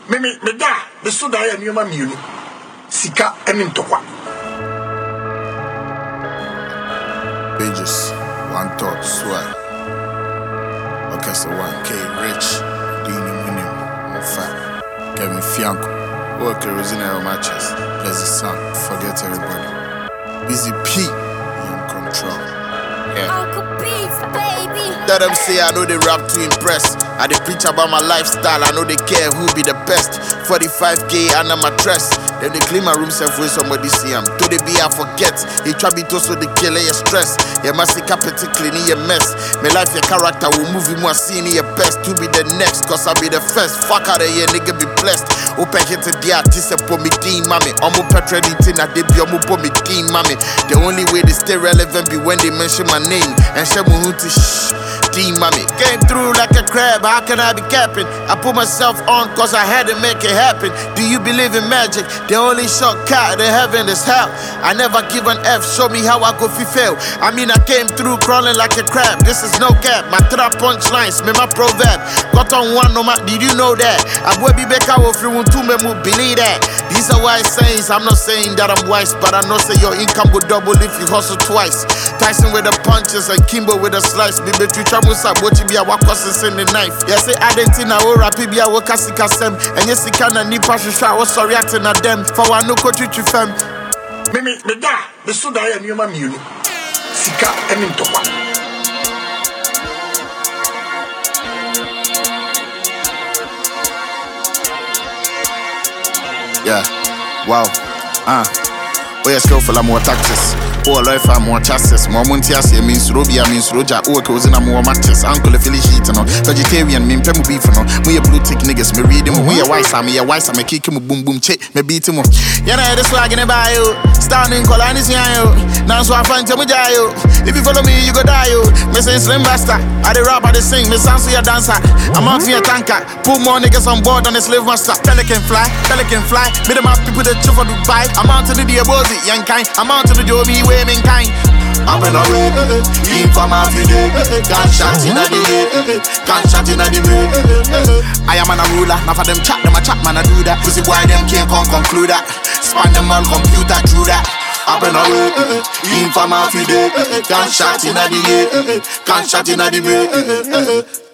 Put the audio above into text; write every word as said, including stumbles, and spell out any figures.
me me me da be so da ya nneoma mienu sika ene ntokwa Pages one thought swear okay so one K Rich Dini Minim Mofa Kevin Fianco work original matches Pleasant Sun forget everybody Busy P in control yeah Uncle Beats, baby. Let them say I know they rap to impress. I they preach about my lifestyle. I know they care who be the best. forty-five K and I'm a dress. Then they clean my room self when somebody see him. To the be I forget. He try be to so they kill your stress. You must see capital clean your mess. My life your character will move you more seeing your best. To be the next, cause I be the first. Fuck out of here, nigga be blessed. Open hit to the artist and put me team mommy. Omo petrediting at the be omo put me team mommy. The only way they stay relevant be when they mention my name. And shemu to shh. Team mommy came through like a crab. How can I be capping? I put myself on cause I had to make it happen. Do you believe in magic? The only shortcut to heaven is hell. I never give an F. Show me how I go fail. I mean I came through crawling like a crab. This is no cap. My trap punchlines, me my proverb. Got on one no matter. Did you know that? I will be back out if you want to me believe that. These are wise sayings. I'm not saying that I'm wise, but I know say your income will double if you hustle twice. Tyson with the punches and Kimbo with a slice. Baby, you trouble sap, what you be a wakos in the knife. Yes, say Adentina or Rapibia or Casicasem. And yes, you can and Nipa Shusha was sorry at them. For one no coach you fam. me me me da be so da ya nneoma mienu sika ene ntokwa yeah wow ah uh. Oh yeah, skillful I'm more tactics. Oh, life I'm more chances. More Montias, means Robia, means Roja. Oh, cause I'm more matches. Uncle Philly heat, no. Vegetarian, mean Pemu beef, no. We a blue tick niggas, me read him. We a wise, I'm a wise, I'm a kick him, boom, boom, chick, me beat him. Yeah, I had a swag in a bio. Standing Colanis, yo. Now, so I find Tomajayo. If you follow me, you go die, yo. Me say Slim Basta. I the rap, I the sing, me sound so a dancer. I'm out for a tanker. Put more niggas on board than a slave master. Pelican fly, Pelican fly. Me the map people that chuff for Dubai. I'm out to the Diabozi, young kind. I'm out to the Joby. Women kind. I'm in a way, in for my video. Can't shot in a day, can't shot in a day. I am an a ruler, now for them chat, them a chat man I do that. Pussy boy them can't come conclude that. Span them on computer through that. I'm in a way, in for my video. Can't shot in a day, can't shot in a day.